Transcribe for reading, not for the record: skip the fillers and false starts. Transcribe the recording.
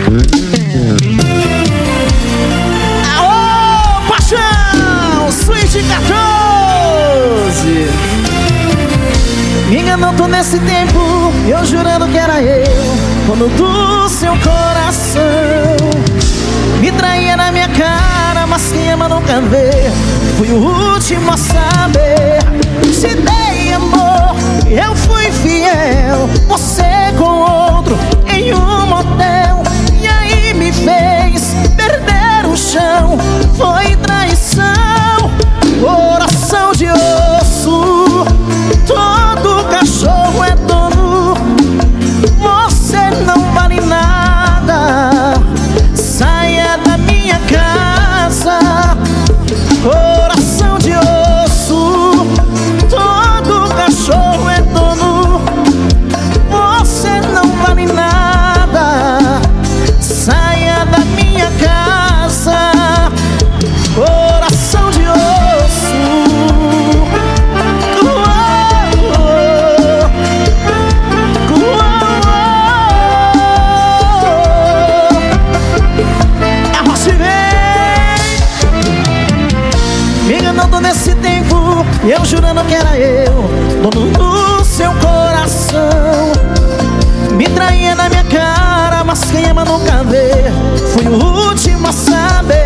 Aô, paixão, Suíte 14. Me enganou todo esse tempo, eu jurando que era eu, dono do seu coração. Me traía na minha cara, mas quem ama nunca vê. Fui o último a saber. Te dei amor, eu fui fiel, você com outro em um motel. E aí me fez perder o chão, foi traição. Coração de osso, todo cachorro é dono. Você não vale nada, saia da minha casa. Coração de osso, todo cachorro é dono. Você não vale nada, saia da minha casa. Coração de osso. Me enganou todo esse tempo, eu jurando que era eu, dono do seu coração. Me traía na minha cara, mas quem ama nunca vê. Fui o último a saber.